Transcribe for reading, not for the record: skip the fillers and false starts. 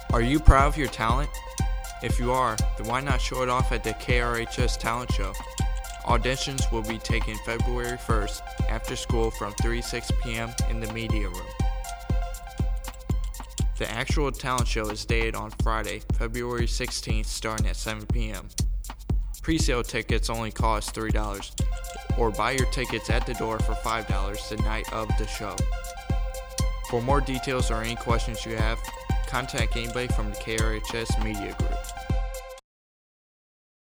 Are you proud of your talent? If you are, then why not show it off at the KRHS Talent Show? Auditions will be taken February 1st after school from 3 to 6 p.m. in the media room. The actual talent show is dated on Friday, February 16th, starting at 7 p.m. Pre-sale tickets only cost $3, or buy your tickets at the door for $5 the night of the show. For more details or any questions you have, contact anybody from the KRHS Media Group.